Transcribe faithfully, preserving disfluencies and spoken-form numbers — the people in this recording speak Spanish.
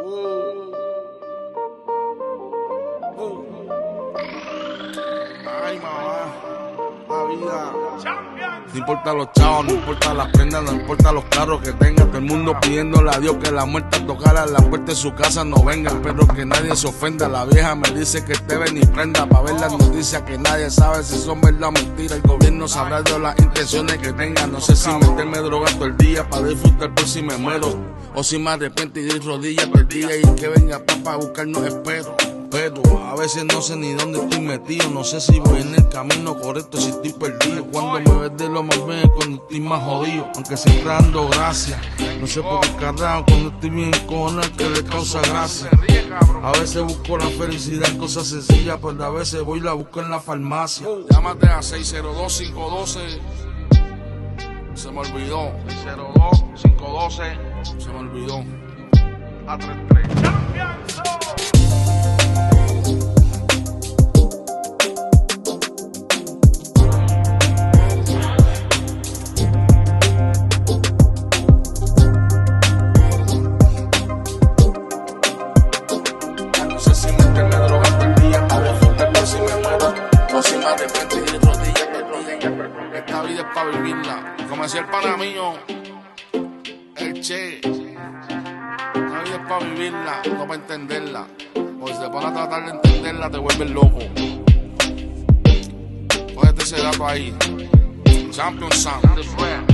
Ay, mamá, la vida. No importa los chavos, no importa las prendas, no importa los carros que tenga. Todo el mundo pidiéndole a Dios que la muerte tocara la puerta de su casa no venga. Espero que nadie se ofenda. La vieja me dice que esté ven y prenda pa' ver las noticias que nadie sabe si son verdad o mentira. El gobierno sabrá de las intenciones que tenga. No sé si meterme droga todo el día pa' disfrutar por si me muero, o si me arrepiento y de rodillas perdida y que venga papá a buscarnos espero. Pero a veces no sé ni dónde estoy metido. No sé si voy en el camino correcto, si estoy perdido. Cuando me ves de lo más bien es cuando estoy más jodido, aunque siempre dando gracias. No sé por qué carajo cuando estoy bien con el que le causa gracia. A veces busco la felicidad en cosas sencillas, pero a veces voy y la busco en la farmacia. Llámate a seis cero dos, cinco uno dos. Se me olvidó. seis cero dos, cinco uno dos. Se me olvidó. A tres tres. Esta vida es pa' vivirla. Como decía el pana mío, el Che, esta vida es pa' vivirla, no pa' entenderla. Porque si te pones a tratar de entenderla, te vuelves loco. Cógete ese dato ahí. Champion Sound.